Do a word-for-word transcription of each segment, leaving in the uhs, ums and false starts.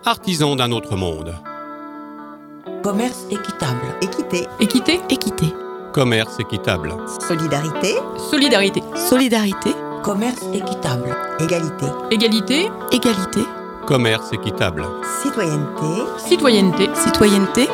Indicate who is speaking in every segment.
Speaker 1: Artisans d'un autre monde.
Speaker 2: Commerce équitable.
Speaker 3: Équité.
Speaker 4: Équité. Équité.
Speaker 1: Commerce équitable.
Speaker 3: Solidarité.
Speaker 4: Solidarité.
Speaker 2: Solidarité. Commerce équitable.
Speaker 3: Égalité.
Speaker 4: Égalité.
Speaker 2: Égalité.
Speaker 1: Commerce équitable.
Speaker 3: Citoyenneté.
Speaker 4: Citoyenneté.
Speaker 2: Citoyenneté.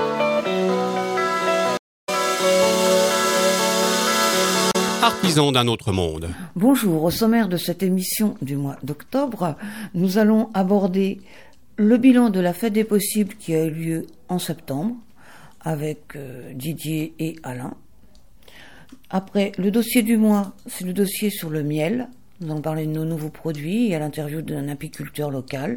Speaker 1: Artisans d'un autre monde.
Speaker 5: Bonjour, au sommaire de cette émission du mois d'octobre, nous allons aborder le bilan de la fête des possibles qui a eu lieu en septembre avec euh, Didier et Alain. Après, le dossier du mois, c'est le dossier sur le miel. Nous allons parler de nos nouveaux produits et à l'interview d'un apiculteur local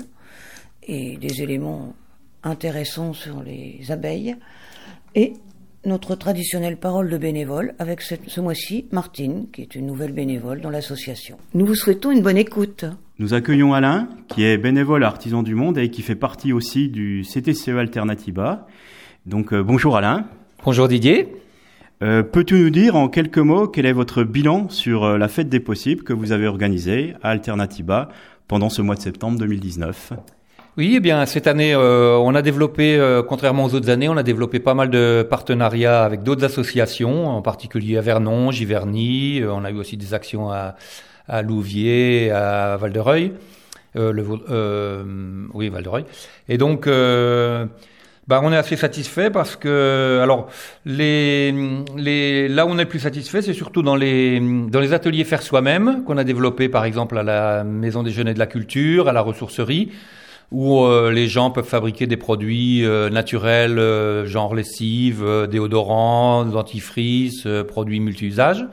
Speaker 5: et des éléments intéressants sur les abeilles. Et notre traditionnelle parole de bénévole avec cette, ce mois-ci Martine, qui est une nouvelle bénévole dans l'association. Nous vous souhaitons une bonne écoute.
Speaker 6: Nous accueillons Alain, qui est bénévole à Artisans du Monde et qui fait partie aussi du C T C E Alternatiba. Donc euh, bonjour Alain.
Speaker 7: Bonjour Didier.
Speaker 6: Euh, peux-tu nous dire en quelques mots quel est votre bilan sur euh, la fête des possibles que vous avez organisée à Alternatiba pendant ce mois de septembre deux mille dix-neuf ?
Speaker 7: Oui, eh bien cette année, euh, on a développé, euh, contrairement aux autres années, on a développé pas mal de partenariats avec d'autres associations, en particulier à Vernon, Giverny. Euh, on a eu aussi des actions à, à Louviers, à Val-de-Reuil. Euh, le, euh, oui, Val-de-Reuil. Et donc, euh, bah, on est assez satisfait parce que, alors, les, les, là où on est le plus satisfait, c'est surtout dans les, dans les ateliers faire soi-même qu'on a développés, par exemple, à la Maison des Jeunes et de la Culture, à la ressourcerie, où euh, les gens peuvent fabriquer des produits euh, naturels, euh, genre lessive, euh, déodorants, dentifrice, euh, produits multi-usages.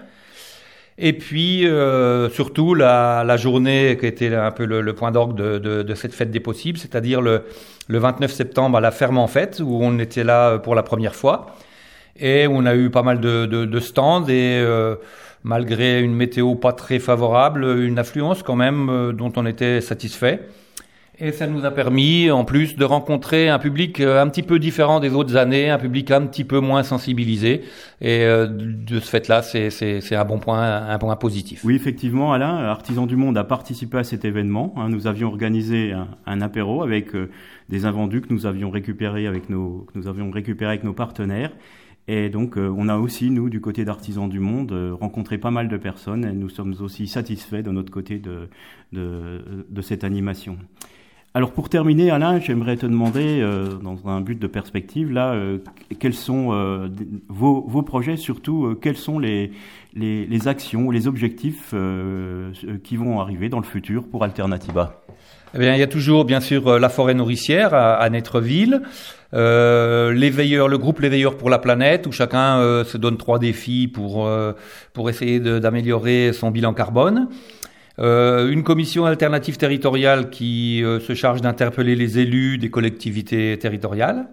Speaker 7: Et puis, euh, surtout, la, la journée qui était un peu le, le point d'orgue de, de, de cette fête des possibles, c'est-à-dire le, le vingt-neuf septembre à la Ferme en Fête, où on était là pour la première fois, et où on a eu pas mal de, de, de stands, et euh, malgré une météo pas très favorable, une affluence quand même euh, dont on était satisfait. Et ça nous a permis, en plus, de rencontrer un public un petit peu différent des autres années, un public un petit peu moins sensibilisé. Et euh, de ce fait-là, c'est, c'est, c'est un bon point, un point positif.
Speaker 6: Oui, effectivement, Alain, Artisans du Monde a participé à cet événement. Hein, nous avions organisé un, un apéro avec euh, des invendus que nous avions récupérés avec nos, que nous avions récupérés avec nos partenaires. Et donc, euh, on a aussi, nous, du côté d'Artisans du Monde, euh, rencontré pas mal de personnes. Et nous sommes aussi satisfaits de notre côté de, de, de cette animation. Alors pour terminer, Alain, j'aimerais te demander, euh, dans un but de perspective, là, euh, quels sont euh, vos, vos projets, surtout euh, quelles sont les, les, les actions ou les objectifs euh, qui vont arriver dans le futur pour Alternatiba ?
Speaker 7: Eh bien, il y a toujours, bien sûr, la forêt nourricière à, à Netreville, euh, les veilleurs, le groupe Les Veilleurs pour la planète, où chacun euh, se donne trois défis pour euh, pour essayer de, d'améliorer son bilan carbone. Euh, une commission alternative territoriale qui euh, se charge d'interpeller les élus des collectivités territoriales.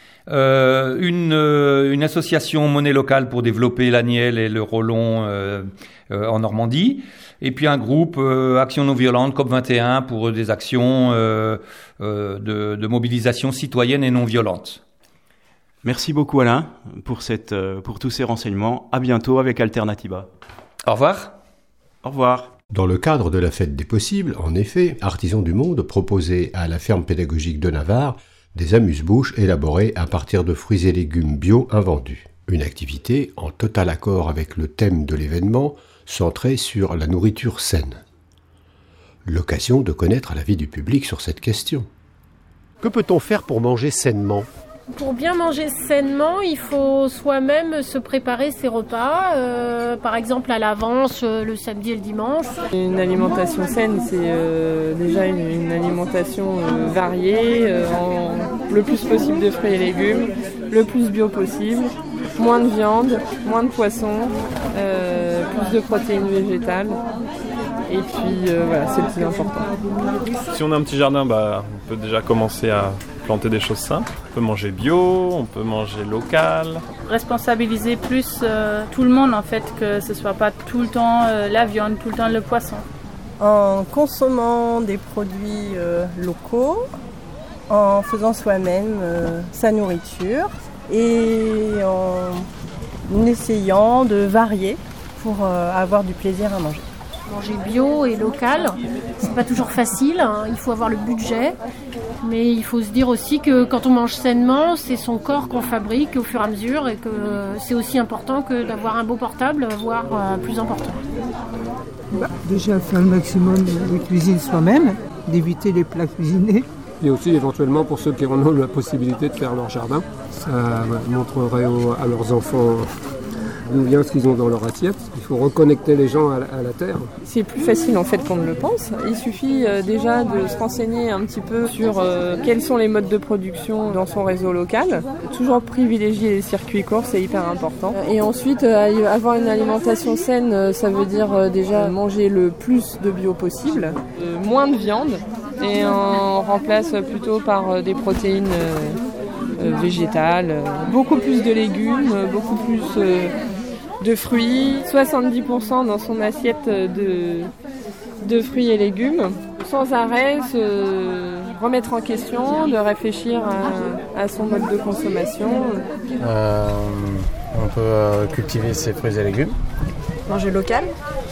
Speaker 7: Euh, une, euh, une association monnaie locale pour développer l'agnelle et le rollon euh, euh, en Normandie. Et puis un groupe euh, Action non violente, C O P vingt et un, pour des actions euh, euh, de, de mobilisation citoyenne et non violente.
Speaker 6: Merci beaucoup Alain pour, cette, pour tous ces renseignements. À bientôt avec Alternatiba.
Speaker 7: Au revoir.
Speaker 6: Au revoir.
Speaker 8: Dans le cadre de la fête des possibles, en effet, Artisans du Monde proposait à la ferme pédagogique de Navarre des amuse-bouches élaborées à partir de fruits et légumes bio invendus. Une activité en total accord avec le thème de l'événement, centrée sur la nourriture saine. L'occasion de connaître l'avis du public sur cette question. Que peut-on faire pour manger sainement ?
Speaker 9: Pour bien manger sainement, il faut soi-même se préparer ses repas, euh, par exemple à l'avance, euh, le samedi et le dimanche.
Speaker 10: Une alimentation saine, c'est euh, déjà une, une alimentation euh, variée, euh, en le plus possible de fruits et légumes, le plus bio possible, moins de viande, moins de poisson, euh, plus de protéines végétales. Et puis euh, voilà, c'est le plus important.
Speaker 11: Si on a un petit jardin, bah, on peut déjà commencer à planter des choses simples. On peut manger bio, on peut manger local.
Speaker 12: Responsabiliser plus euh, tout le monde en fait, que ce soit pas tout le temps euh, la viande, tout le temps le poisson.
Speaker 13: En consommant des produits euh, locaux, en faisant soi-même euh, sa nourriture et en essayant de varier pour euh, avoir du plaisir à manger.
Speaker 9: Manger bio et local, c'est pas toujours facile, hein. Il faut avoir le budget, mais il faut se dire aussi que quand on mange sainement, c'est son corps qu'on fabrique au fur et à mesure et que c'est aussi important que d'avoir un beau portable, voire euh, plus important.
Speaker 14: Bah, déjà faire le maximum de cuisine soi-même, d'éviter les plats cuisinés.
Speaker 15: Et aussi éventuellement pour ceux qui en ont la possibilité de faire leur jardin, ça montrerait aux, à leurs enfants d'où vient ce qu'ils ont dans leur assiette. Il faut reconnecter les gens à la, à la terre.
Speaker 10: C'est plus facile en fait qu'on ne le pense. Il suffit euh, déjà de se renseigner un petit peu sur euh, quels sont les modes de production dans son réseau local. Toujours privilégier les circuits courts, c'est hyper important. Et ensuite, euh, avoir une alimentation saine, euh, ça veut dire euh, déjà manger le plus de bio possible, euh, moins de viande, et on remplace plutôt par euh, des protéines euh, euh, végétales, euh, beaucoup plus de légumes, euh, beaucoup plus... Euh, de fruits, soixante-dix pour cent dans son assiette de, de fruits et légumes, sans arrêt se remettre en question, de réfléchir à, à son mode de consommation.
Speaker 16: Euh, on peut euh, cultiver ses fruits et légumes.
Speaker 10: Manger local.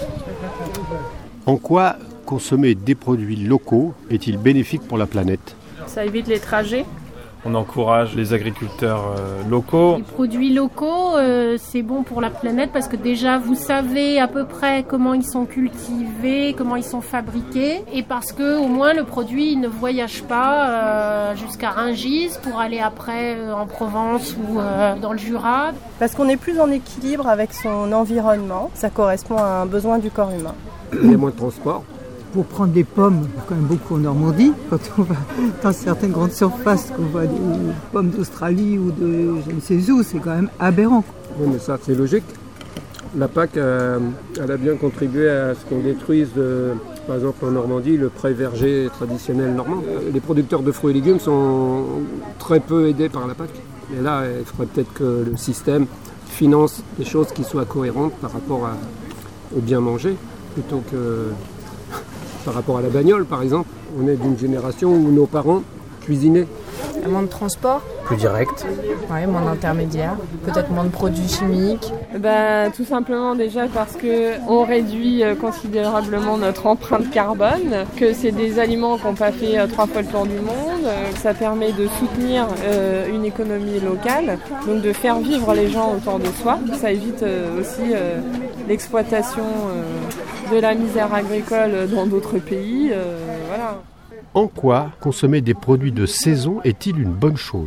Speaker 8: En quoi consommer des produits locaux est-il bénéfique pour la planète ?
Speaker 12: Ça évite les trajets.
Speaker 11: On encourage les agriculteurs euh, locaux.
Speaker 9: Les produits locaux, euh, c'est bon pour la planète parce que déjà vous savez à peu près comment ils sont cultivés, comment ils sont fabriqués, et parce que au moins le produit ne voyage pas euh, jusqu'à Rungis pour aller après euh, en Provence ou euh, dans le Jura.
Speaker 13: Parce qu'on est plus en équilibre avec son environnement, ça correspond à un besoin du corps humain.
Speaker 15: Il y a moins de transport.
Speaker 14: Pour prendre des pommes, quand même beaucoup en Normandie, quand on va dans certaines grandes surfaces, qu'on voit des pommes d'Australie ou de je ne sais où, c'est quand même aberrant.
Speaker 15: Oui, mais ça, c'est logique. La P A C, euh, elle a bien contribué à ce qu'on détruise, euh, par exemple en Normandie, le pré verger traditionnel normand. Les producteurs de fruits et légumes sont très peu aidés par la P A C. Et là, il faudrait peut-être que le système finance des choses qui soient cohérentes par rapport à, au bien manger, plutôt que... Par rapport à la bagnole, par exemple, on est d'une génération où nos parents cuisinaient.
Speaker 17: Moins de transport.
Speaker 16: Plus direct.
Speaker 17: Ouais, moins d'intermédiaires. Peut-être moins de produits chimiques.
Speaker 10: Bah, tout simplement déjà parce qu'on réduit considérablement notre empreinte carbone, que c'est des aliments qui n'ont pas fait trois fois le tour du monde, que ça permet de soutenir euh, une économie locale, donc de faire vivre les gens autour de soi. Ça évite euh, aussi euh, l'exploitation euh, de la misère agricole dans d'autres pays. Euh, voilà.
Speaker 8: En quoi consommer des produits de saison est-il une bonne chose ?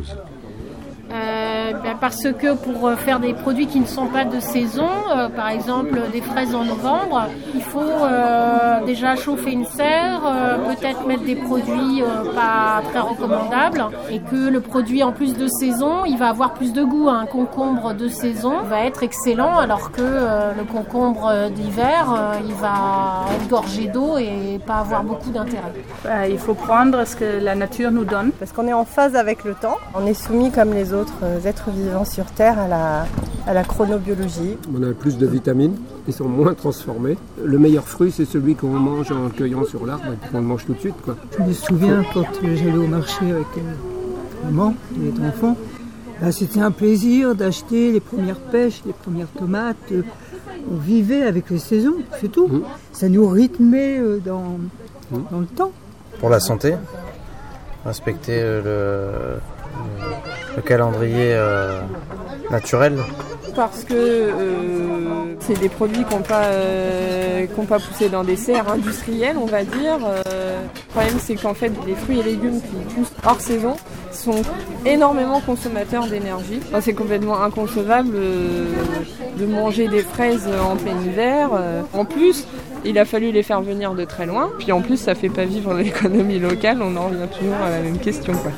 Speaker 9: Euh, ben parce que pour faire des produits qui ne sont pas de saison, euh, par exemple des fraises en novembre, il faut euh, déjà chauffer une serre, euh, peut-être mettre des produits euh, pas très recommandables, et que le produit en plus de saison, il va avoir plus de goût. Un concombre de saison va être excellent, alors que euh, le concombre d'hiver, euh, il va être gorgé d'eau et pas avoir beaucoup d'intérêt.
Speaker 12: Bah, il faut prendre ce que la nature nous donne.
Speaker 13: Parce qu'on est en phase avec le temps, on est soumis comme les autres êtres vivants sur Terre à la, à la chronobiologie.
Speaker 15: On a plus de vitamines, ils sont moins transformés. Le meilleur fruit, c'est celui qu'on mange en le cueillant sur l'arbre et qu'on le mange tout de suite, quoi.
Speaker 14: Je me souviens quand j'allais au marché avec euh, maman et les enfants, bah, c'était un plaisir d'acheter les premières pêches, les premières tomates. Euh, on vivait avec les saisons, c'est tout. Mmh. Ça nous rythmait euh, dans, mmh. dans le temps.
Speaker 16: Pour la santé, respecter euh, le, le calendrier euh, naturel.
Speaker 10: Parce que euh, c'est des produits qui n'ont pas, euh, qui n'ont pas poussé dans des serres industrielles, on va dire. Euh, le problème, c'est qu'en fait, les fruits et légumes qui poussent hors saison sont énormément consommateurs d'énergie. Enfin, c'est complètement inconcevable euh, de manger des fraises en plein hiver. Euh, en plus, il a fallu les faire venir de très loin. Puis en plus, ça ne fait pas vivre l'économie locale. On en revient toujours à la même question, quoi.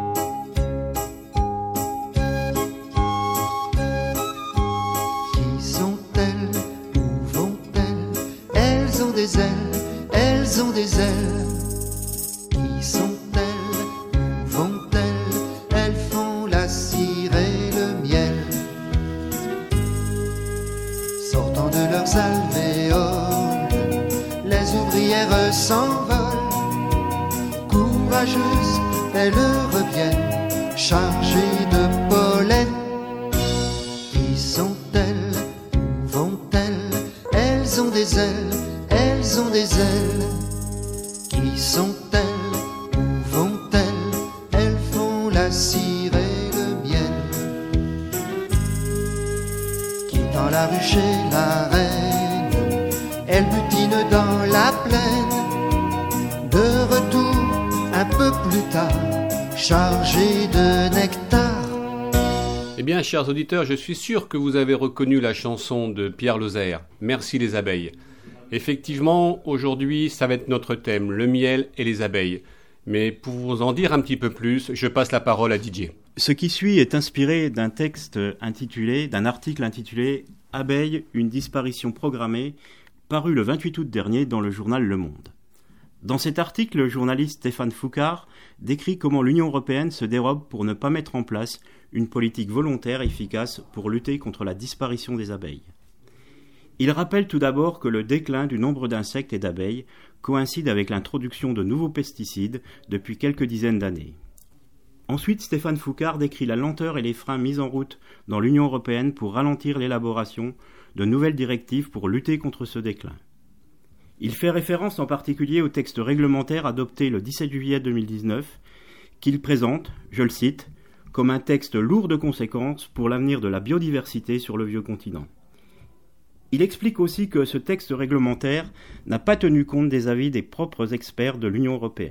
Speaker 18: Elles ont des ailes, qui sont-elles, où vont-elles? Elles font la cire et le miel. Sortant de leurs alvéoles, les ouvrières s'envolent. Courageuses, elles reviennent, chargées de pollen. Qui sont-elles, où vont-elles? Elles ont des ailes. Elles chez la reine, elle butine dans la plaine. De retour un peu plus tard, chargée de nectar.
Speaker 1: Eh bien, chers auditeurs, je suis sûr que vous avez reconnu la chanson de Pierre Lozère, « Merci les abeilles ». Effectivement, aujourd'hui, ça va être notre thème, le miel et les abeilles. Mais pour vous en dire un petit peu plus, je passe la parole à Didier.
Speaker 6: Ce qui suit est inspiré d'un texte intitulé, d'un article intitulé « Abeilles, une disparition programmée », paru le vingt-huit août dernier dans le journal Le Monde. Dans cet article, le journaliste Stéphane Foucard décrit comment l'Union européenne se dérobe pour ne pas mettre en place une politique volontaire efficace pour lutter contre la disparition des abeilles. Il rappelle tout d'abord que le déclin du nombre d'insectes et d'abeilles coïncide avec l'introduction de nouveaux pesticides depuis quelques dizaines d'années. Ensuite, Stéphane Foucard décrit la lenteur et les freins mis en route dans l'Union européenne pour ralentir l'élaboration de nouvelles directives pour lutter contre ce déclin. Il fait référence en particulier au texte réglementaire adopté le dix-sept juillet deux mille dix-neuf, qu'il présente, je le cite, comme un texte lourd de conséquences pour l'avenir de la biodiversité sur le vieux continent. Il explique aussi que ce texte réglementaire n'a pas tenu compte des avis des propres experts de l'Union européenne.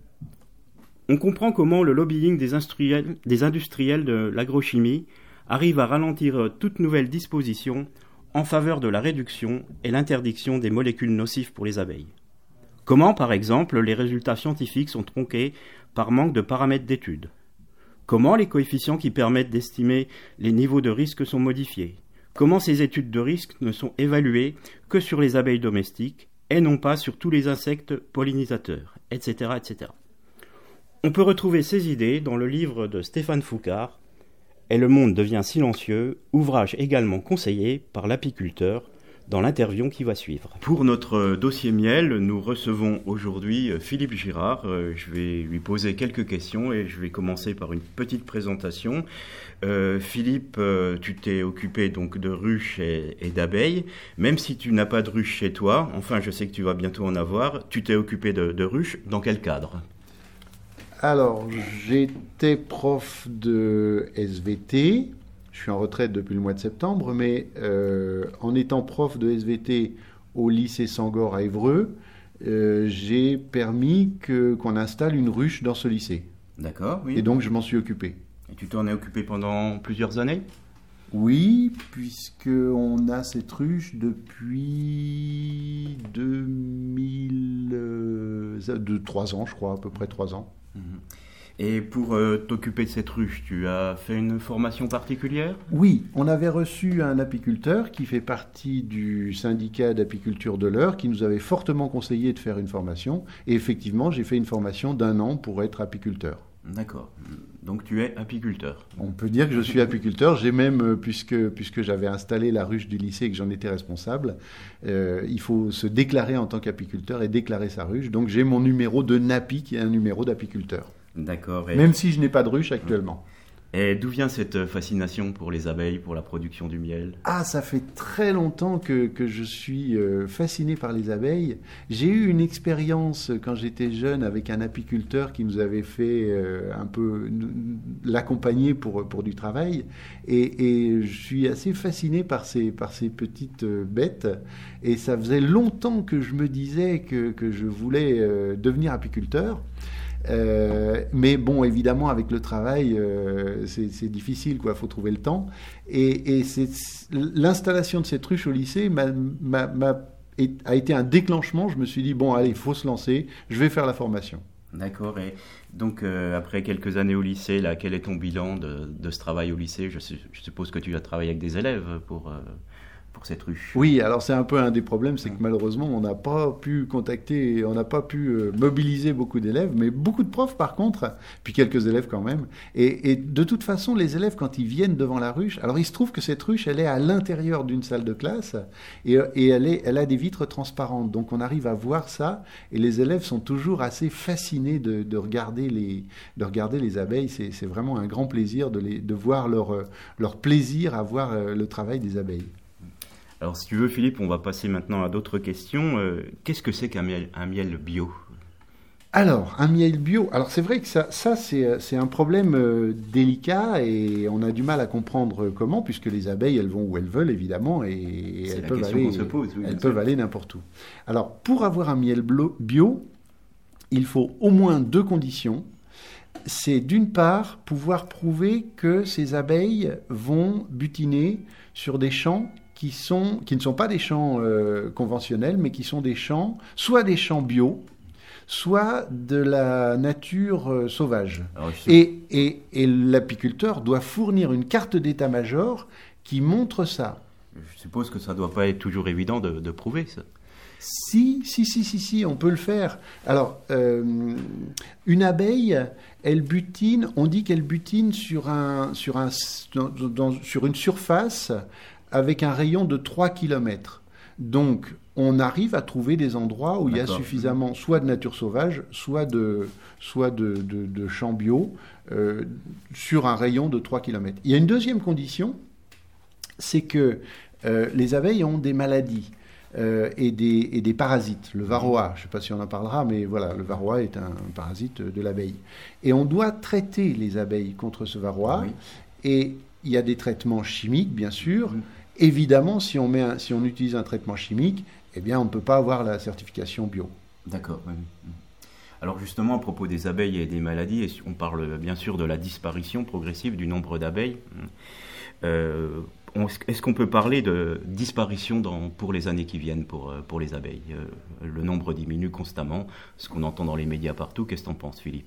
Speaker 6: On comprend comment le lobbying des industriels, des industriels de l'agrochimie arrive à ralentir toute nouvelle disposition en faveur de la réduction et l'interdiction des molécules nocives pour les abeilles. Comment, par exemple, les résultats scientifiques sont tronqués par manque de paramètres d'études? Comment les coefficients qui permettent d'estimer les niveaux de risque sont modifiés? Comment ces études de risque ne sont évaluées que sur les abeilles domestiques et non pas sur tous les insectes pollinisateurs, et cetera, et cetera. On peut retrouver ces idées dans le livre de Stéphane Foucard, « Et le monde devient silencieux », ouvrage également conseillé par l'apiculteur dans l'interview qui va suivre. Pour notre dossier miel, nous recevons aujourd'hui Philippe Girard. Je vais lui poser quelques questions et je vais commencer par une petite présentation. Euh, Philippe, euh, tu t'es occupé donc de ruches et, et d'abeilles. Même si tu n'as pas de ruches chez toi, enfin je sais que tu vas bientôt en avoir, tu t'es occupé de, de ruches. Dans quel cadre ?
Speaker 19: Alors, j'étais prof de S V T. Je suis en retraite depuis le mois de septembre, mais euh, en étant prof de S V T au lycée Sangor à Évreux, euh, j'ai permis que, qu'on installe une ruche dans ce lycée.
Speaker 6: D'accord, oui.
Speaker 19: Et donc, je m'en suis occupé.
Speaker 6: Et tu t'en es occupé pendant plusieurs années ?
Speaker 19: Oui, puisqu'on a cette ruche depuis deux mille... Euh, de trois ans, je crois, à peu près trois ans.
Speaker 6: Et pour euh, t'occuper de cette ruche, tu as fait une formation particulière ?
Speaker 19: Oui, on avait reçu un apiculteur qui fait partie du syndicat d'apiculture de l'Eure, qui nous avait fortement conseillé de faire une formation. Et effectivement, j'ai fait une formation d'un an pour être apiculteur.
Speaker 6: D'accord. Donc tu es apiculteur.
Speaker 19: On peut dire que je suis apiculteur. J'ai même, puisque, puisque j'avais installé la ruche du lycée et que j'en étais responsable, euh, il faut se déclarer en tant qu'apiculteur et déclarer sa ruche. Donc j'ai mon numéro de NAPI qui est un numéro d'apiculteur.
Speaker 6: D'accord. Et...
Speaker 19: Même si je n'ai pas de ruche actuellement.
Speaker 6: Et d'où vient cette fascination pour les abeilles, pour la production du miel ?
Speaker 19: Ah, ça fait très longtemps que, que je suis euh, fasciné par les abeilles. J'ai eu une expérience quand j'étais jeune avec un apiculteur qui nous avait fait euh, un peu l'accompagner pour, pour du travail. Et, et je suis assez fasciné par ces, par ces petites euh, bêtes. Et ça faisait longtemps que je me disais que, que je voulais euh, devenir apiculteur. Euh, mais bon, évidemment, avec le travail, euh, c'est, c'est difficile, quoi. Faut trouver le temps. Et, et c'est, l'installation de cette ruche au lycée m'a, m'a, m'a, a été un déclenchement. Je me suis dit, bon, allez, il faut se lancer. Je vais faire la formation.
Speaker 6: D'accord. Et donc, euh, après quelques années au lycée, là, quel est ton bilan de, de ce travail au lycée ? je, je suppose que tu as travaillé avec des élèves pour... Euh... pour cette ruche.
Speaker 19: Oui, alors c'est un peu un des problèmes, c'est que malheureusement, on n'a pas pu contacter, on n'a pas pu euh, mobiliser beaucoup d'élèves, mais beaucoup de profs par contre, puis quelques élèves quand même. Et, et de toute façon, les élèves, quand ils viennent devant la ruche, alors il se trouve que cette ruche, elle est à l'intérieur d'une salle de classe et, et elle, est, elle a des vitres transparentes, donc on arrive à voir ça et les élèves sont toujours assez fascinés de, de, regarder, les, de regarder les abeilles. C'est, c'est vraiment un grand plaisir de, les, de voir leur, leur plaisir à voir le travail des abeilles.
Speaker 6: Alors, si tu veux, Philippe, on va passer maintenant à d'autres questions. Euh, qu'est-ce que c'est qu'un miel, un miel bio ?
Speaker 19: Alors, un miel bio, alors c'est vrai que ça, ça c'est, c'est un problème euh, délicat et on a du mal à comprendre comment, puisque les abeilles, elles vont où elles veulent, évidemment, et, et elles, peuvent aller, se pose, oui, elles peuvent aller n'importe où. Alors, pour avoir un miel bio, il faut au moins deux conditions. C'est d'une part pouvoir prouver que ces abeilles vont butiner sur des champs qui, sont, qui ne sont pas des champs euh, conventionnels, mais qui sont des champs, soit des champs bio, soit de la nature euh, sauvage. Alors, et, et, et l'apiculteur doit fournir une carte d'état-major qui montre ça.
Speaker 6: Je suppose que ça ne doit pas être toujours évident de, de prouver ça.
Speaker 19: Si, si, si, si, si, on peut le faire. Alors, euh, une abeille, elle butine, on dit qu'elle butine sur, un, sur, un, dans, dans, sur une surface avec un rayon de trois kilomètres. Donc, on arrive à trouver des endroits où D'accord. il y a suffisamment soit de nature sauvage, soit de, soit de, de, de champs bio, euh, sur un rayon de trois kilomètres. Il y a une deuxième condition, c'est que euh, les abeilles ont des maladies euh, et, des, et des parasites. Le varroa, je ne sais pas si on en parlera, mais voilà, le varroa est un, un parasite de l'abeille. Et on doit traiter les abeilles contre ce varroa, oui. et il y a des traitements chimiques, bien sûr. Mmh. Évidemment, si on, met un, si on utilise un traitement chimique, eh bien, on ne peut pas avoir la certification bio.
Speaker 6: D'accord. Oui. Alors justement, à propos des abeilles et des maladies, on parle bien sûr de la disparition progressive du nombre d'abeilles. Euh, on, est-ce qu'on peut parler de disparition dans, pour les années qui viennent pour, pour les abeilles ? euh, Le nombre diminue constamment, ce qu'on entend dans les médias partout. Qu'est-ce que tu en penses, Philippe ?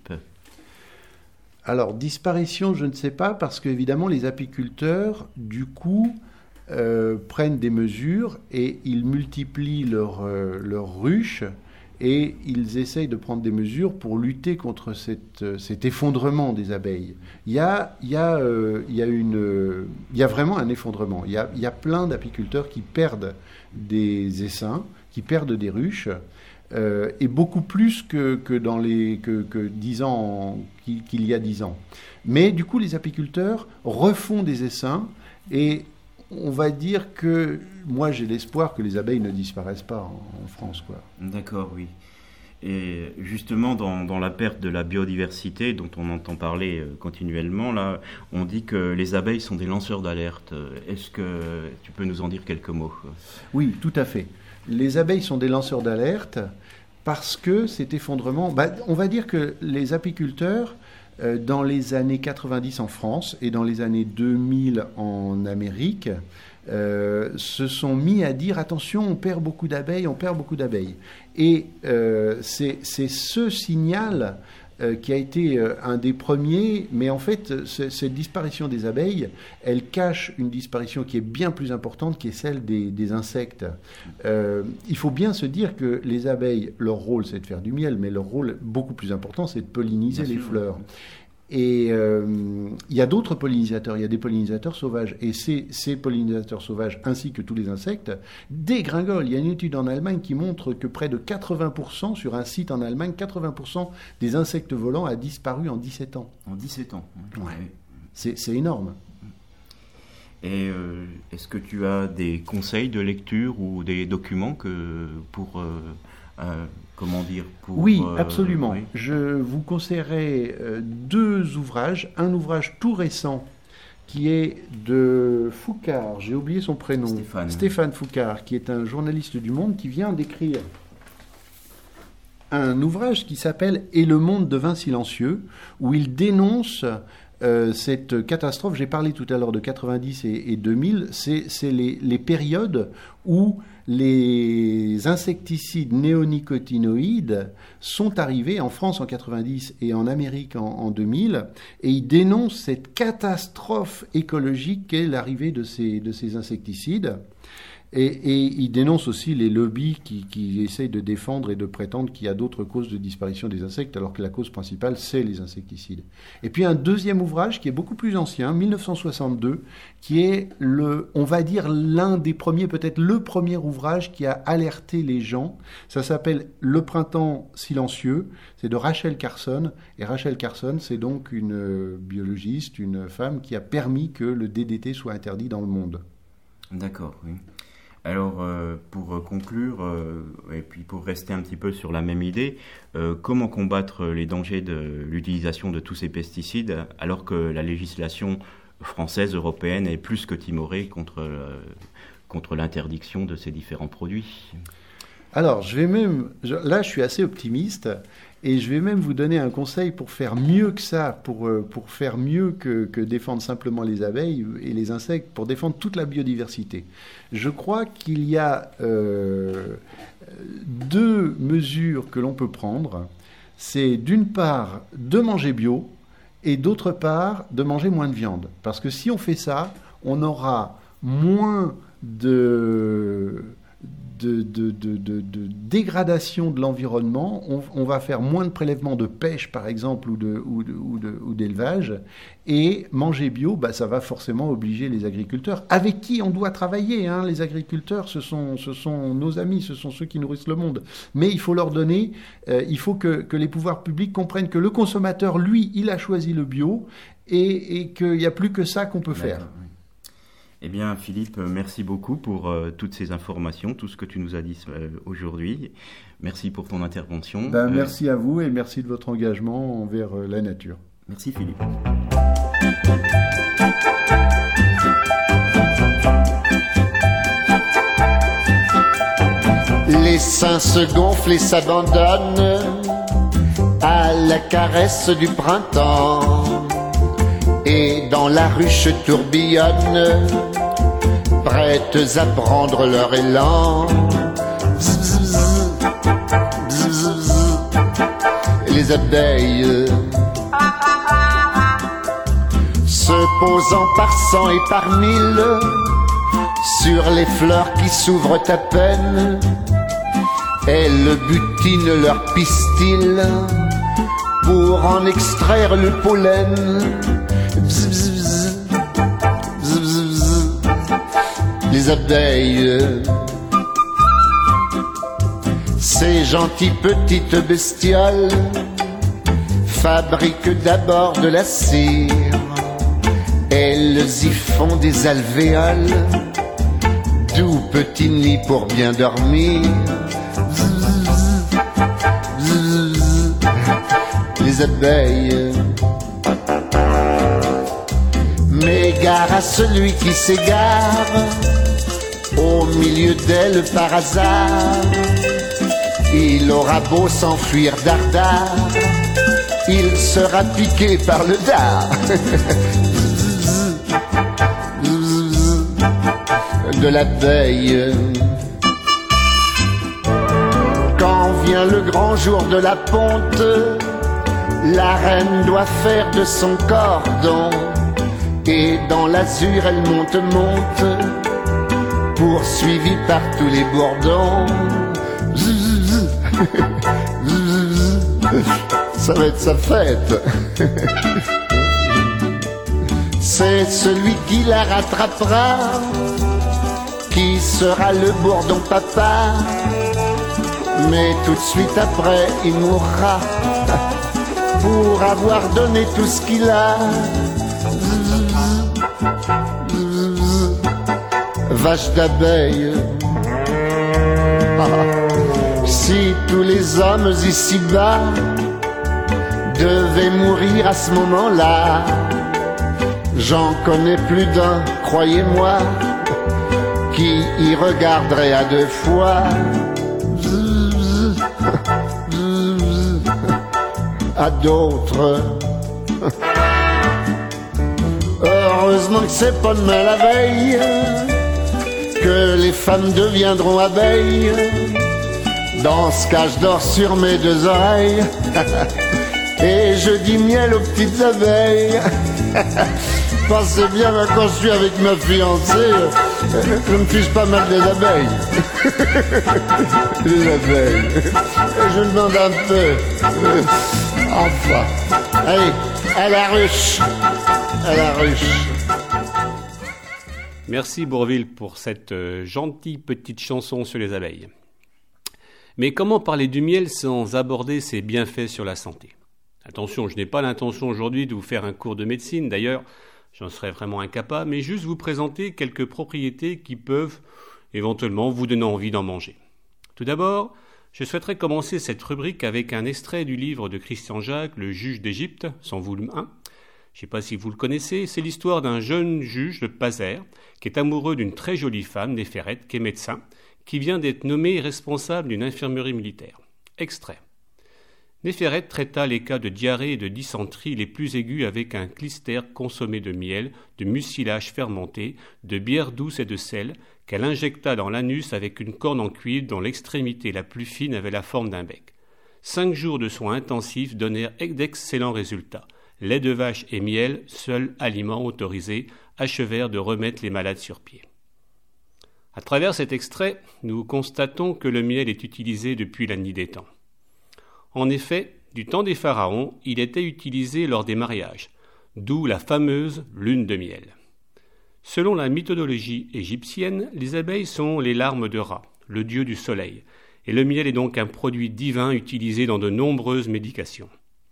Speaker 19: Alors, disparition, je ne sais pas, parce qu'évidemment, les apiculteurs, du coup... Euh, prennent des mesures et ils multiplient leurs euh, leur ruches et ils essayent de prendre des mesures pour lutter contre cette, cet effondrement des abeilles. Il y a, il y a, euh, il y a, une, euh, il y a vraiment un effondrement. Il y a, il y a plein d'apiculteurs qui perdent des essaims, qui perdent des ruches, euh, et beaucoup plus que, que dans les que, que dix ans, qu'il, qu'il y a dix ans. Mais du coup, les apiculteurs refont des essaims et on va dire que moi j'ai l'espoir que les abeilles ne disparaissent pas en, en France, quoi.
Speaker 6: D'accord, oui. Et justement, dans, dans la perte de la biodiversité dont on entend parler euh, continuellement, là, on dit que les abeilles sont des lanceurs d'alerte. Est-ce que tu peux nous en dire quelques mots ?
Speaker 19: Oui, tout à fait. Les abeilles sont des lanceurs d'alerte parce que cet effondrement... Bah, on va dire que les apiculteurs... dans les années quatre-vingt-dix en France et dans les années deux mille en Amérique, euh, se sont mis à dire « Attention, on perd beaucoup d'abeilles, on perd beaucoup d'abeilles ». Et euh, c'est, c'est ce signal euh, qui a été euh, un des premiers, mais en fait, c- cette disparition des abeilles, elle cache une disparition qui est bien plus importante, qui est celle des, des insectes. Euh, il faut bien se dire que les abeilles, leur rôle, c'est de faire du miel, mais leur rôle beaucoup plus important, c'est de polliniser bien les sûr. fleurs. Et euh, il y a d'autres pollinisateurs, il y a des pollinisateurs sauvages. Et ces, ces pollinisateurs sauvages, ainsi que tous les insectes, dégringolent. Il y a une étude en Allemagne qui montre que près de quatre-vingts pour cent, sur un site en Allemagne, quatre-vingts pour cent des insectes volants a disparu en dix-sept ans.
Speaker 6: En dix-sept ans.
Speaker 19: Ouais. C'est, c'est énorme.
Speaker 6: Et euh, est-ce que tu as des conseils de lecture ou des documents que pour... Euh, euh, comment dire pour,
Speaker 19: Oui,
Speaker 6: euh,
Speaker 19: absolument.
Speaker 6: Oui.
Speaker 19: Je vous conseillerais euh, deux ouvrages. Un ouvrage tout récent qui est de Foucard, j'ai oublié son prénom.
Speaker 6: Stéphane.
Speaker 19: Stéphane Foucard, qui est un journaliste du Monde qui vient d'écrire un ouvrage qui s'appelle « Et le monde devint silencieux », où il dénonce euh, cette catastrophe. J'ai parlé tout à l'heure de quatre-vingt-dix et, et deux mille. C'est, c'est les, les périodes où les insecticides néonicotinoïdes sont arrivés en France en quatre-vingt-dix et en Amérique en, en deux mille, et ils dénoncent cette catastrophe écologique qu'est l'arrivée de ces, de ces insecticides. Et, et il dénonce aussi les lobbies qui, qui essayent de défendre et de prétendre qu'il y a d'autres causes de disparition des insectes, alors que la cause principale, c'est les insecticides. Et puis un deuxième ouvrage qui est beaucoup plus ancien, dix-neuf cent soixante-deux, qui est, le, on va dire, l'un des premiers, peut-être le premier ouvrage qui a alerté les gens. Ça s'appelle « Le printemps silencieux ». C'est de Rachel Carson. Et Rachel Carson, c'est donc une biologiste, une femme qui a permis que le D D T soit interdit dans le monde.
Speaker 6: D'accord, oui. Alors, euh, pour conclure, euh, et puis pour rester un petit peu sur la même idée, euh, comment combattre les dangers de l'utilisation de tous ces pesticides alors que la législation française, européenne est plus que timorée contre, euh, contre l'interdiction de ces différents produits?
Speaker 19: Alors, je vais même, je, là, je suis assez optimiste. Et je vais même vous donner un conseil pour faire mieux que ça, pour, pour faire mieux que, que défendre simplement les abeilles et les insectes, pour défendre toute la biodiversité. Je crois qu'il y a euh, deux mesures que l'on peut prendre. C'est d'une part de manger bio et d'autre part de manger moins de viande. Parce que si on fait ça, on aura moins de... De, de, de, de, de dégradation de l'environnement, on, on va faire moins de prélèvements de pêche par exemple ou, de, ou, de, ou, de, ou d'élevage, et manger bio, bah, ça va forcément obliger les agriculteurs, avec qui on doit travailler, hein. Les agriculteurs ce sont, ce sont nos amis, ce sont ceux qui nourrissent le monde, mais il faut leur donner, euh, il faut que, que les pouvoirs publics comprennent que le consommateur, lui, il a choisi le bio, et, et qu'il n'y a plus que ça qu'on peut D'accord. faire.
Speaker 6: Eh bien, Philippe, merci beaucoup pour euh, toutes ces informations, tout ce que tu nous as dit euh, aujourd'hui. Merci pour ton intervention.
Speaker 19: Ben, euh... Merci à vous et merci de votre engagement envers euh, la nature.
Speaker 6: Merci, Philippe.
Speaker 18: Les seins se gonflent et s'abandonnent à la caresse du printemps. Et dans la ruche tourbillonnent, prêtes à prendre leur élan. Bzz, bzz, bzz, bzz. Les abeilles se posant par cent et par mille sur les fleurs qui s'ouvrent à peine, elles butinent leur pistil pour en extraire le pollen. Bzz, bzz, bzz. Bzz, bzz, bzz. Les abeilles, ces gentilles petites bestioles, fabriquent d'abord de la cire. Elles y font des alvéoles, doux petits nids pour bien dormir. Bzz, bzz, bzz. Les abeilles, mais gare à celui qui s'égare au milieu d'elles par hasard. Il aura beau s'enfuir dardard, il sera piqué par le dard de l'abeille. Quand vient le grand jour de la ponte, la reine doit faire de son cordon, et dans l'azur elle monte, monte, poursuivie par tous les bourdons. Ça va être sa fête. C'est celui qui la rattrapera qui sera le bourdon papa, mais tout de suite après il mourra pour avoir donné tout ce qu'il a. Vache d'abeille, si tous les hommes ici-bas devaient mourir à ce moment-là, j'en connais plus d'un, croyez-moi, qui y regarderait à deux fois. À d'autres, heureusement que c'est pas demain la veille que les femmes deviendront abeilles. Dans ce cas je dors sur mes deux oreilles et je dis miel aux petites abeilles. Pensez bien, quand je suis avec ma fiancée, je me fiche pas mal des abeilles. Les abeilles. Et je demande un peu. Enfin. Allez, à la ruche. À la ruche.
Speaker 1: Merci Bourvil pour cette euh, gentille petite chanson sur les abeilles. Mais comment parler du miel sans aborder ses bienfaits sur la santé ? Attention, je n'ai pas l'intention aujourd'hui de vous faire un cours de médecine, d'ailleurs, j'en serais vraiment incapable, mais juste vous présenter quelques propriétés qui peuvent éventuellement vous donnant envie d'en manger. Tout d'abord, je souhaiterais commencer cette rubrique avec un extrait du livre de Christian Jacques, Le juge d'Égypte, son volume un. Je ne sais pas si vous le connaissez, c'est l'histoire d'un jeune juge, le Pazer, qui est amoureux d'une très jolie femme, Néphérette, qui est médecin, qui vient d'être nommé responsable d'une infirmerie militaire. Extrait. Néphérette traita les cas de diarrhée et de dysenterie les plus aigus avec un clister consommé de miel, de mucilage fermenté, de bière douce et de sel, qu'elle injecta dans l'anus avec une corne en cuivre dont l'extrémité la plus fine avait la forme d'un bec. Cinq jours de soins intensifs donnèrent d'excellents résultats. Lait de vache et miel, seuls aliments autorisés, achevèrent de remettre les malades sur pied. À travers cet extrait, nous constatons que le miel est utilisé depuis la nuit des temps. En effet, du temps des pharaons, il était utilisé lors des mariages, d'où la fameuse lune de miel. Selon la mythologie égyptienne, les abeilles sont les larmes de Ra, le dieu du soleil, et le miel est donc un produit divin utilisé dans de nombreuses médications.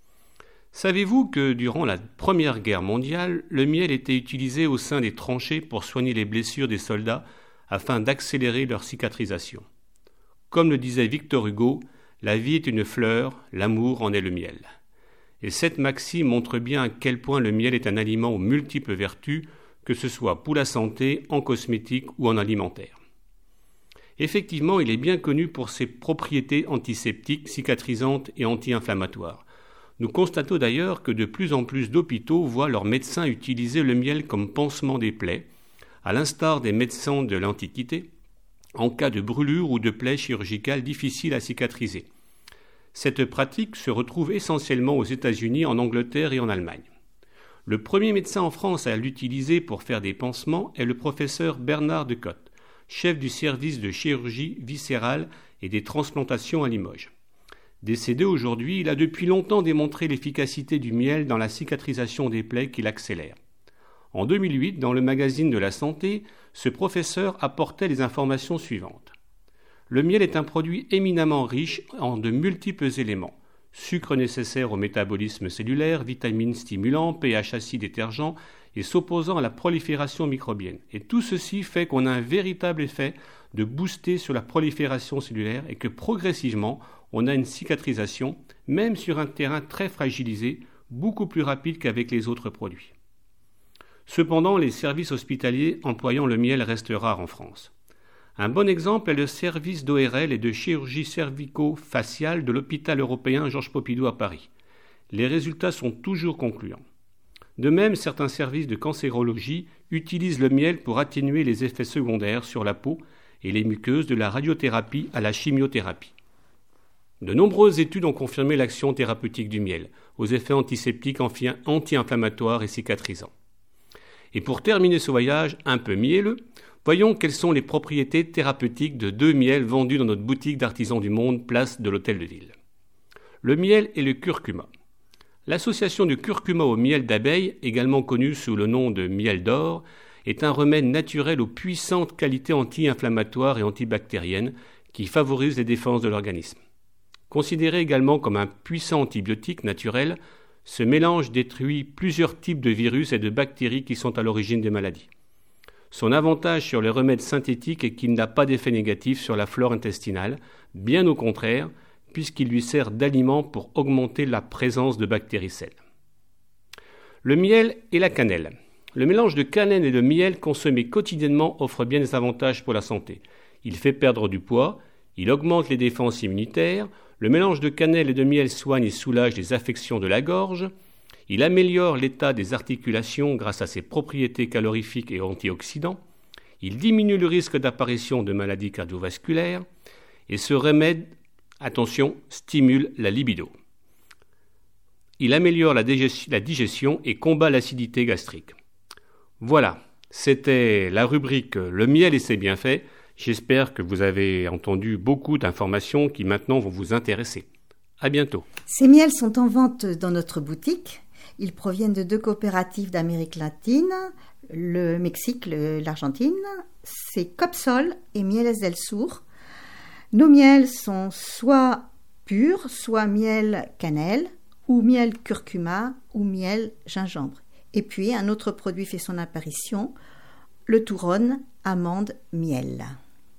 Speaker 1: Savez-vous que durant la Première Guerre mondiale, le miel était utilisé au sein des tranchées pour soigner les blessures des soldats afin d'accélérer leur cicatrisation? Comme le disait Victor Hugo, la vie est une fleur, l'amour en est le miel. Et cette maxime montre bien à quel point le miel est un aliment aux multiples vertus, que ce soit pour la santé, en cosmétique ou en alimentaire. Effectivement, il est bien connu pour ses propriétés antiseptiques, cicatrisantes et anti-inflammatoires. Nous constatons d'ailleurs que de plus en plus d'hôpitaux voient leurs médecins utiliser le miel comme pansement des plaies, à l'instar des médecins de l'Antiquité, en cas de brûlure ou de plaies chirurgicales difficiles à cicatriser. Cette pratique se retrouve essentiellement aux États-Unis, en Angleterre et en Allemagne. Le premier médecin en France à l'utiliser pour faire des pansements est le professeur Bernard Decotte, chef du service de chirurgie viscérale et des transplantations à Limoges. Décédé aujourd'hui, il a depuis longtemps démontré l'efficacité du miel dans la cicatrisation des plaies qu'il accélère. En deux mille huit, dans le magazine de la santé, ce professeur apportait les informations suivantes. Le miel est un produit éminemment riche en de multiples éléments. Sucre nécessaire au métabolisme cellulaire, vitamines stimulants, pH acide détergent et s'opposant à la prolifération microbienne. Et tout ceci fait qu'on a un véritable effet de booster sur la prolifération cellulaire et que progressivement, on a une cicatrisation, même sur un terrain très fragilisé, beaucoup plus rapide qu'avec les autres produits. Cependant, les services hospitaliers employant le miel restent rares en France. Un bon exemple est le service d'O R L et de chirurgie cervico-faciale de l'hôpital européen Georges Pompidou à Paris. Les résultats sont toujours concluants. De même, certains services de cancérologie utilisent le miel pour atténuer les effets secondaires sur la peau et les muqueuses de la radiothérapie à la chimiothérapie. De nombreuses études ont confirmé l'action thérapeutique du miel, aux effets antiseptiques, anti-inflammatoires et cicatrisants. Et pour terminer ce voyage un peu mielleux, voyons quelles sont les propriétés thérapeutiques de deux miels vendus dans notre boutique d'artisans du monde, place de l'Hôtel de Ville. Le miel et le curcuma. L'association de curcuma au miel d'abeille, également connue sous le nom de miel d'or, est un remède naturel aux puissantes qualités anti-inflammatoires et antibactériennes qui favorisent les défenses de l'organisme. Considéré également comme un puissant antibiotique naturel, ce mélange détruit plusieurs types de virus et de bactéries qui sont à l'origine des maladies. Son avantage sur les remèdes synthétiques est qu'il n'a pas d'effet négatif sur la flore intestinale, bien au contraire, puisqu'il lui sert d'aliment pour augmenter la présence de bactéricelles. Le miel et la cannelle. Le mélange de cannelle et de miel consommé quotidiennement offre bien des avantages pour la santé. Il fait perdre du poids, il augmente les défenses immunitaires, le mélange de cannelle et de miel soigne et soulage les affections de la gorge, il améliore l'état des articulations grâce à ses propriétés calorifiques et antioxydants, il diminue le risque d'apparition de maladies cardiovasculaires, et ce remède, attention, stimule la libido. Il améliore la digestion et combat l'acidité gastrique. Voilà, c'était la rubrique « Le miel et ses bienfaits ». J'espère que vous avez entendu beaucoup d'informations qui maintenant vont vous intéresser. À bientôt.
Speaker 3: Ces miels sont en vente dans notre boutique. Ils proviennent de deux coopératives d'Amérique latine, le Mexique, le, l'Argentine. C'est Copsol et Mieles del Sur. Nos miels sont soit purs, soit miel cannelle, ou miel curcuma, ou miel gingembre. Et puis un autre produit fait son apparition, le Touron amande miel.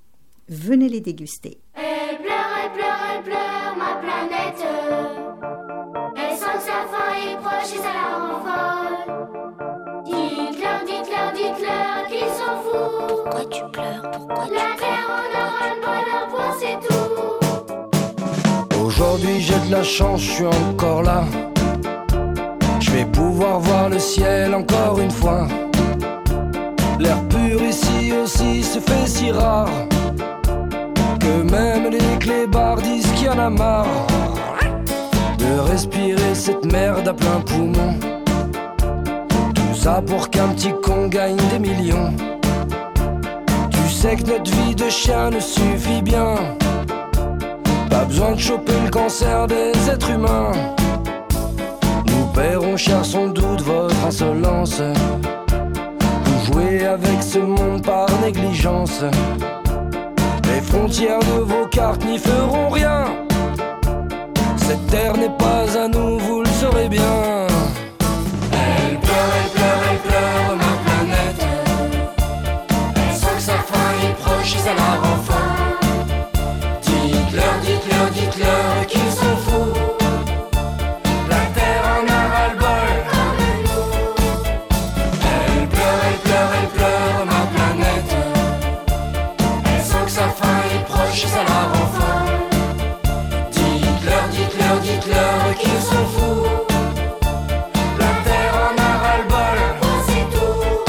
Speaker 3: Venez les déguster.
Speaker 20: Elle pleure, elle pleure, elle pleure, ma planète. Elle sent que sa fin est proche et ça la rend folle. Dites-leur, dites-leur, dites-leur qu'ils s'en foutent.
Speaker 2: Pourquoi tu pleures? Pourquoi tu
Speaker 20: La terre en aura le bonheur pour c'est tout.
Speaker 21: Aujourd'hui j'ai de la chance, je suis encore là. Je vais pouvoir voir le ciel encore une fois. L'air pur ici aussi se fait si rare que même les clébards disent qu'il y en a marre de respirer cette merde à plein poumon. Tout ça pour qu'un petit con gagne des millions. Tu sais que notre vie de chien ne suffit bien. Pas besoin de choper le cancer des êtres humains. Nous paierons cher sans doute votre insolence. Vous jouez avec ce monde par négligence. Les frontières de vos cartes n'y feront rien. Cette terre n'est pas à nous, vous le saurez bien. Elle pleure, elle pleure, elle pleure, ma planète. Elle sent que sa fin est proche et ça la rend folle. Dites-leur, dites-leur, dites-leur qu'ils s'en foutent. La terre en a ras-le-bol comme nous. Elle pleure, elle pleure, elle pleure, ma planète. Elle sent que sa fin est proche et ça la rend folle. Dites-leur, dites-leur, dites-leur qu'ils s'en foutent. La terre en a ras-le-bol, c'est tout.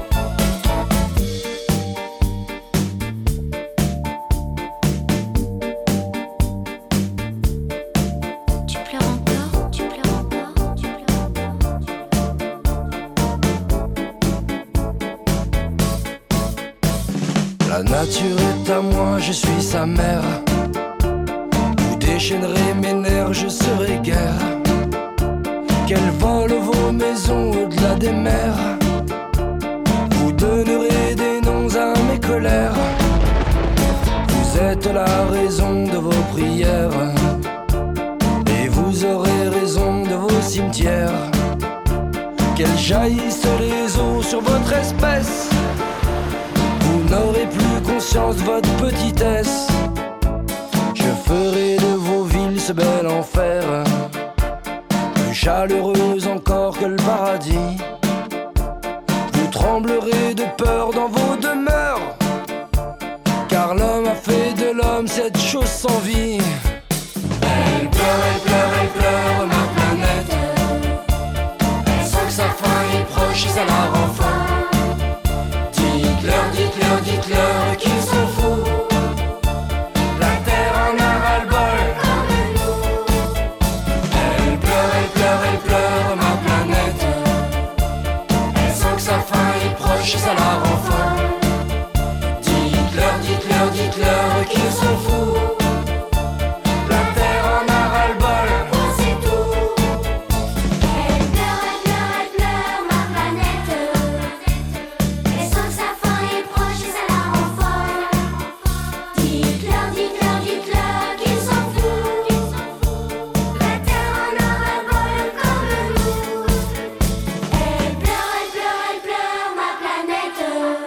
Speaker 2: Tu pleures encore? Tu pleures encore? Tu pleures encore?
Speaker 21: La nature est à moi, je suis sa mère. Vous déchaînerez mes nerfs, je serai guère. Qu'elle vole vos maisons au-delà des mers. Vous donnerez des noms à mes colères. Vous êtes la raison de vos prières. Et vous aurez raison de vos cimetières. Qu'elles jaillissent les eaux sur votre espèce. Vous n'aurez plus conscience de votre petitesse. Je ferai de vos villes ce bel enfer, plus chaleureuse encore que le paradis. Vous tremblerez de peur dans vos demeures, car l'homme a fait de l'homme cette chose sans vie. Elle pleure, elle pleure, elle pleure, ma planète. Elle sent que sa fin est proche et ça la rend folle. Dites-leur, dites-leur, dites-leur qu'ils s'en foutent. La terre en a ras-le-bol comme nous. Elle pleure, elle pleure, elle pleure, ma planète. Elle sent que sa fin est proche et ça la rend folle. Dites-leur, dites-leur, dites-leur qu'ils s'en foutent. La terre en a ras-le-bol, c'est tout.
Speaker 20: Elle pleure, elle pleure, elle pleure, ma planète. Elle sent que sa fin est proche et ça la rend folle. Dites-leur, dites-leur, dites-leur qu'ils s'en foutent. La terre en a ras-le-bol comme nous. Elle pleure, elle pleure, elle pleure, ma planète.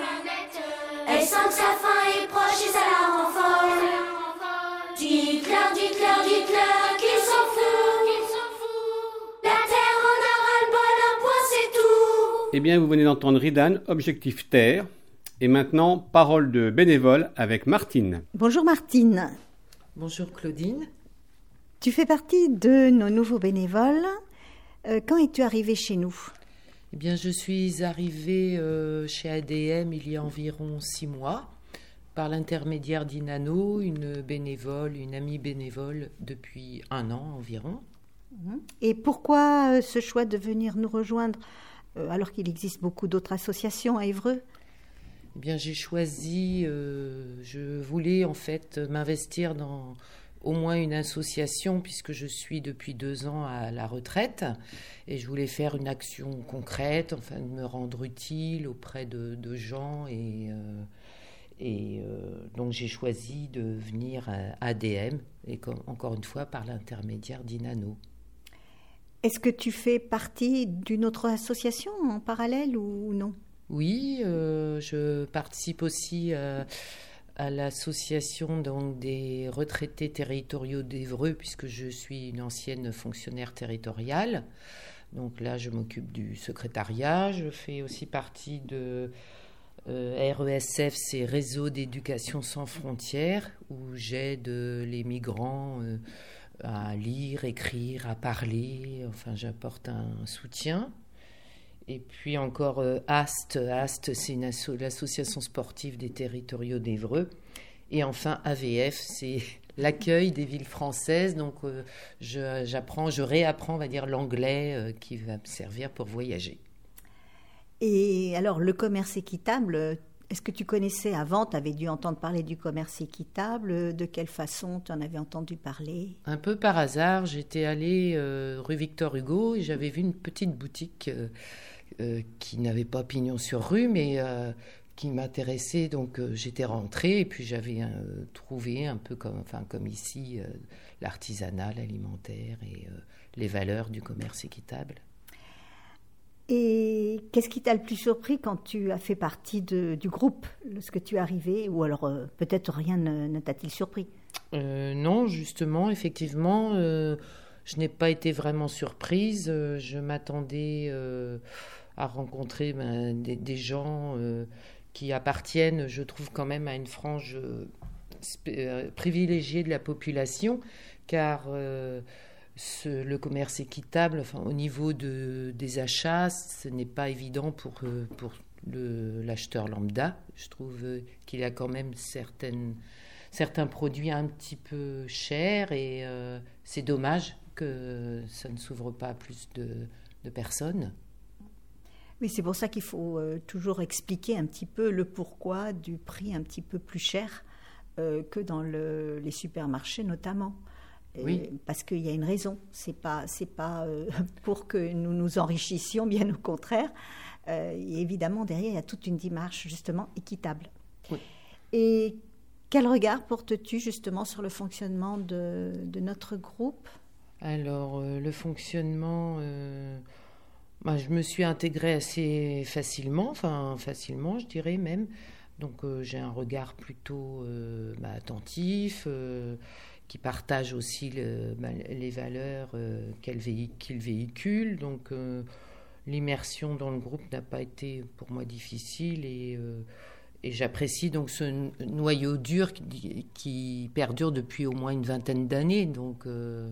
Speaker 20: Elle sent que sa fin est proche et ça la rend folle. Dites-leur, dites-leur, dites-leur qu'ils s'en foutent. La terre en a ras-le-bol, un point c'est tout.
Speaker 1: Eh bien, vous venez d'entendre Ridan, Objectif Terre. Et maintenant, parole de bénévole avec Martine.
Speaker 3: Bonjour Martine.
Speaker 22: Bonjour Claudine.
Speaker 3: Tu fais partie de nos nouveaux bénévoles. Euh, quand es-tu arrivée chez nous?
Speaker 22: Eh bien, je suis arrivée euh, chez A D M il y a environ six mois, par l'intermédiaire d'Inano, une bénévole, une amie bénévole depuis un an environ.
Speaker 3: Et pourquoi euh, ce choix de venir nous rejoindre euh, alors qu'il existe beaucoup d'autres associations à Évreux?
Speaker 22: Eh bien, j'ai choisi, euh, je voulais en fait m'investir dans au moins une association puisque je suis depuis deux ans à la retraite et je voulais faire une action concrète, enfin me rendre utile auprès de, de gens et, euh, et euh, donc j'ai choisi de venir à A D M et comme, encore une fois par l'intermédiaire d'Inano.
Speaker 3: Est-ce que tu fais partie d'une autre association en parallèle ou non?
Speaker 22: Oui, euh, je participe aussi euh, à l'association donc, des retraités territoriaux d'Évreux, puisque je suis une ancienne fonctionnaire territoriale. Donc là, je m'occupe du secrétariat. Je fais aussi partie de euh, R E S F, c'est Réseau d'éducation sans frontières, où j'aide les migrants euh, à lire, écrire, à parler. Enfin, j'apporte un soutien. Et puis encore euh, A S T. A S T, c'est une asso- l'association sportive des territoriaux d'Évreux. Et enfin, A V F, c'est l'accueil des villes françaises. Donc, euh, je, j'apprends, je réapprends, on va dire, l'anglais euh, qui va me servir pour voyager.
Speaker 3: Et alors, le commerce équitable, est-ce que tu connaissais avant? Tu avais dû entendre parler du commerce équitable. De quelle façon tu en avais entendu parler?
Speaker 22: Un peu par hasard, j'étais allée euh, rue Victor Hugo et j'avais vu une petite boutique euh, euh, qui n'avait pas pignon sur rue, mais euh, qui m'intéressait. Donc euh, j'étais rentrée et puis j'avais euh, trouvé un peu comme, enfin, comme ici, euh, l'artisanat, l'alimentaire et euh, les valeurs du commerce équitable.
Speaker 3: Et qu'est-ce qui t'a le plus surpris quand tu as fait partie de, du groupe, lorsque tu es arrivé? Ou alors euh, peut-être rien ne, ne t'a-t-il surpris?
Speaker 22: euh, Non, justement, effectivement, euh, je n'ai pas été vraiment surprise. Euh, je m'attendais euh, à rencontrer ben, des, des gens euh, qui appartiennent, je trouve, quand même à une frange euh, spé- euh, privilégiée de la population, car... Euh, Ce, le commerce équitable, enfin, au niveau de, des achats, ce n'est pas évident pour, pour le, l'acheteur lambda. Je trouve qu'il y a quand même certaines, certains produits un petit peu chers et euh, c'est dommage que ça ne s'ouvre pas à plus de, de personnes.
Speaker 3: Oui, c'est pour ça qu'il faut euh, toujours expliquer un petit peu le pourquoi du prix un petit peu plus cher euh, que dans le, les supermarchés notamment.
Speaker 22: Oui.
Speaker 3: Parce qu'il y a une raison. C'est pas, c'est pas euh, pour que nous nous enrichissions, bien au contraire. Euh, et évidemment, derrière, il y a toute une démarche justement équitable.
Speaker 22: Oui.
Speaker 3: Et quel regard portes-tu justement sur le fonctionnement de, de notre groupe?
Speaker 22: Alors, euh, le fonctionnement, euh, bah, je me suis intégrée assez facilement, enfin facilement, je dirais même. Donc, euh, j'ai un regard plutôt euh, bah, attentif. Euh, qui partagent aussi le, bah, les valeurs euh, qu'elle véhicule, qu'il véhicule. Donc, euh, l'immersion dans le groupe n'a pas été pour moi difficile et, euh, et j'apprécie donc ce noyau dur qui, qui perdure depuis au moins une vingtaine d'années. Donc, euh,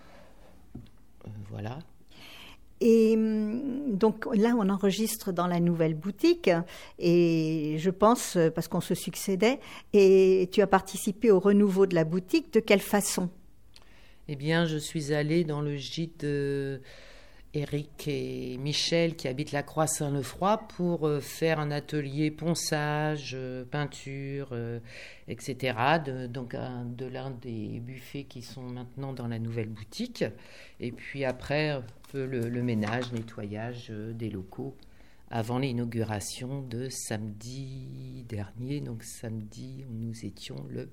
Speaker 22: euh, voilà.
Speaker 3: Et donc là, on enregistre dans la nouvelle boutique et je pense, parce qu'on se succédait, et tu as participé au renouveau de la boutique. De quelle façon?
Speaker 22: Eh bien, je suis allée dans le gîte de Eric et Michel qui habitent la Croix-Saint-Lefroy pour faire un atelier ponçage, peinture, et cetera. De, donc un, de l'un des buffets qui sont maintenant dans la nouvelle boutique. Et puis après, un peu le, le ménage, nettoyage des locaux avant l'inauguration de samedi dernier. Donc samedi, nous étions le...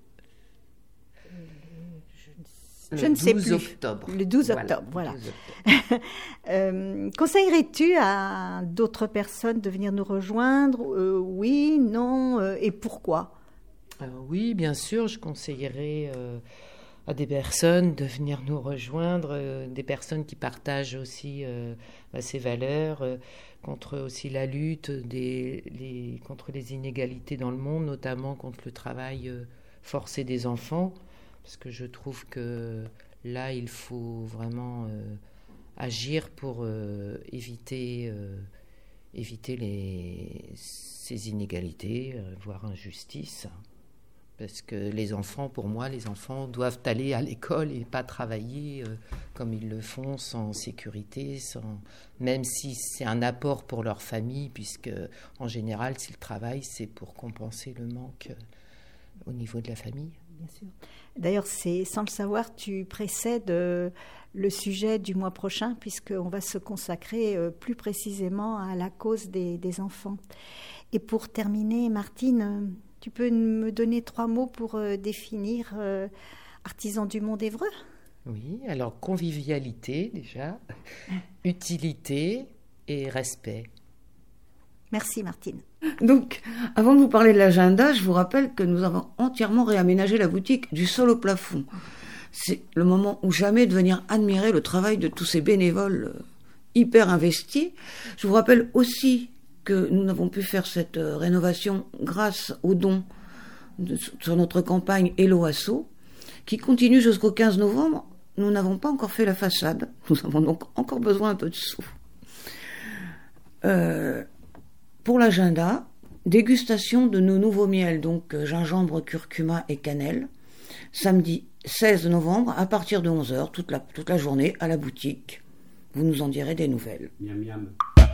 Speaker 3: Je Je ne sais
Speaker 22: douze
Speaker 3: plus.
Speaker 22: octobre.
Speaker 3: Le douze
Speaker 22: Voilà,
Speaker 3: octobre, voilà.
Speaker 22: douze octobre.
Speaker 3: euh, conseillerais-tu à d'autres personnes de venir nous rejoindre? euh, Oui, non, euh, et pourquoi?
Speaker 22: Euh, oui, bien sûr, je conseillerais euh, à des personnes de venir nous rejoindre, euh, des personnes qui partagent aussi euh, bah, ces valeurs, euh, contre aussi la lutte des, les, contre les inégalités dans le monde, notamment contre le travail euh, forcé des enfants. Parce que je trouve que là, il faut vraiment euh, agir pour euh, éviter, euh, éviter les, ces inégalités, euh, voire injustices. Parce que les enfants, pour moi, les enfants doivent aller à l'école et pas travailler euh, comme ils le font, sans sécurité, sans... même si c'est un apport pour leur famille, puisque en général, s'ils travaillent, c'est pour compenser le manque euh, au niveau de la famille.
Speaker 3: Bien sûr. D'ailleurs, c'est, sans le savoir, tu précèdes euh, le sujet du mois prochain, puisqu'on va se consacrer euh, plus précisément à la cause des, des enfants. Et pour terminer, Martine, euh, tu peux me donner trois mots pour euh, définir euh, Artisans du Monde Évreux?
Speaker 22: Oui, alors convivialité déjà, utilité et respect.
Speaker 3: Merci Martine.
Speaker 4: Donc, avant de vous parler de l'agenda, je vous rappelle que nous avons entièrement réaménagé la boutique du sol au plafond. C'est le moment ou jamais de venir admirer le travail de tous ces bénévoles hyper investis. Je vous rappelle aussi que nous n'avons pu faire cette rénovation grâce aux dons de, sur notre campagne Hello Asso, qui continue jusqu'au quinze novembre. Nous n'avons pas encore fait la façade. Nous avons donc encore besoin un peu de sous. Euh, pour l'agenda, dégustation de nos nouveaux miels, donc gingembre, curcuma et cannelle, samedi seize novembre à partir de onze heures, toute la, toute la journée à la boutique. Vous nous en direz des nouvelles.
Speaker 1: Miam, miam.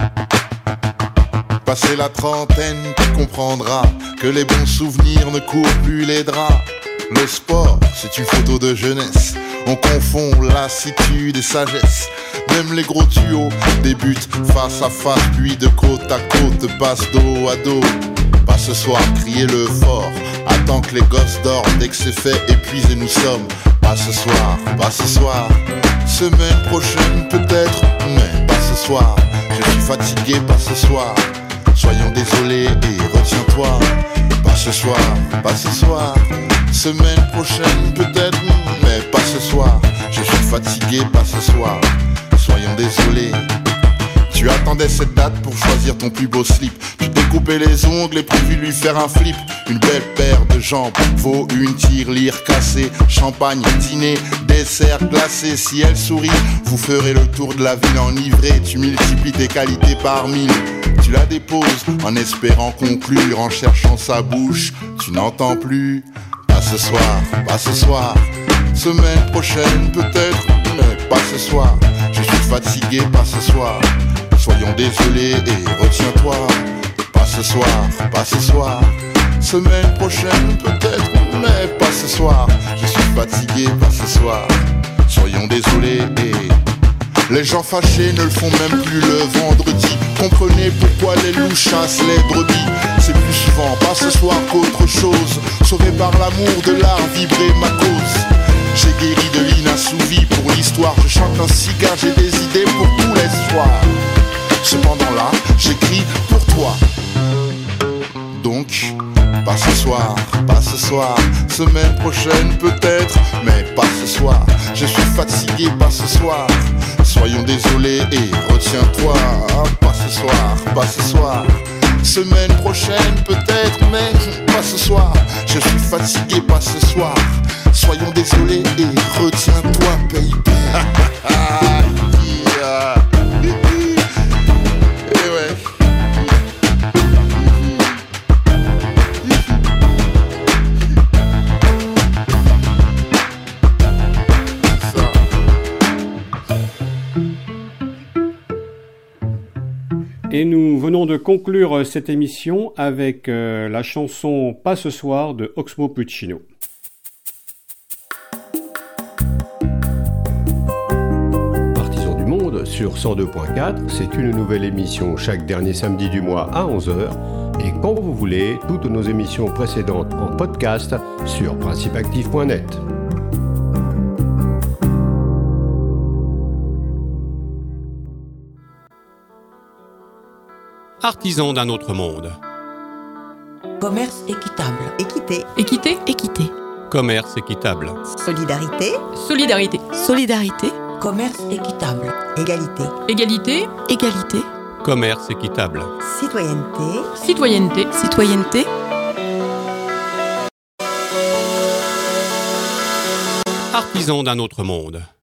Speaker 5: Passé la trentaine, tu comprendras que les bons souvenirs ne courent plus les draps. Le sport, c'est une photo de jeunesse. On confond lassitude et sagesse. Même les gros tuyaux débutent face à face, puis de côte à côte, passe dos à dos. Pas ce soir, criez-le fort. Attends que les gosses dorment, dès que c'est fait, épuisés nous sommes. Pas ce soir, pas ce soir. Semaine prochaine peut-être, mais pas ce soir. Je suis fatigué, pas ce soir. Soyons désolés et retiens-toi. Pas ce soir, pas ce soir. Semaine prochaine peut-être, mais pas ce soir. Je suis fatigué, pas ce soir. Soyons désolés. Tu attendais cette date pour choisir ton plus beau slip. Tu découpais les ongles et prévu lui faire un flip. Une belle paire de jambes vaut une tirelire cassée. Champagne, dîner, dessert glacé. Si elle sourit, vous ferez le tour de la ville enivré. Tu multiplies tes qualités par mille. Tu la déposes en espérant conclure. En cherchant sa bouche, tu n'entends plus. Pas ce soir, pas ce soir. Semaine prochaine peut-être, mais pas ce soir. Je suis fatigué, pas ce soir. Soyons désolés et retiens-toi. Pas ce soir, pas ce soir. Semaine prochaine peut-être, mais pas ce soir. Je suis fatigué, pas ce soir. Soyons désolés et... Les gens fâchés ne le font même plus le vendredi. Comprenez pourquoi les loups chassent les brebis. C'est plus souvent pas ce soir qu'autre chose. Sauvé par l'amour de l'art, vibrer ma cause. J'ai guéri de l'inassouvi pour l'histoire. Je chante un cigare, j'ai des idées pour tous les soirs. Cependant là, j'écris pour toi. Donc, pas ce soir, pas ce soir. Semaine prochaine peut-être, mais pas ce soir. Je suis fatigué, pas ce soir. Soyons désolés et retiens-toi. Pas ce soir, pas ce soir. Semaine prochaine peut-être, mais pas ce soir. Je suis fatigué, pas ce soir. Soyons désolés et retiens-toi, baby. Yeah. Et ouais.
Speaker 1: Et nous venons de conclure cette émission avec euh, la chanson Pas ce soir de Oxmo Puccino.
Speaker 8: Artisans du monde sur cent deux point quatre, c'est une nouvelle émission chaque dernier samedi du mois à onze heures. Et quand vous voulez, toutes nos émissions précédentes en podcast sur principe actif point net.
Speaker 1: Artisans d'un autre monde.
Speaker 23: Commerce équitable.
Speaker 24: Équité.
Speaker 23: Équité. Équité.
Speaker 1: Commerce équitable.
Speaker 24: Solidarité.
Speaker 23: Solidarité. Solidarité. Commerce équitable.
Speaker 24: Égalité.
Speaker 23: Égalité. Égalité.
Speaker 1: Commerce équitable.
Speaker 24: Citoyenneté.
Speaker 23: Citoyenneté. Citoyenneté.
Speaker 1: Artisans d'un autre monde.